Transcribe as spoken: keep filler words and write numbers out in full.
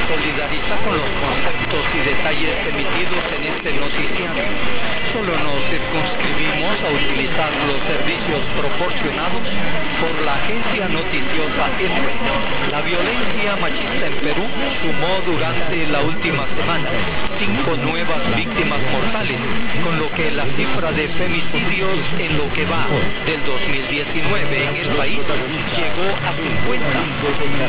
solidariza con los conceptos y detalles emitidos en este noticiario. Solo nos circunscribimos a utilizar los servicios proporcionados por la agencia noticiosa E N E. La violencia machista en Perú sumó durante la última semana cinco nuevas víctimas mortales, con lo que la cifra de femicidios en lo que va del dos mil diecinueve en el país llegó a cincuenta.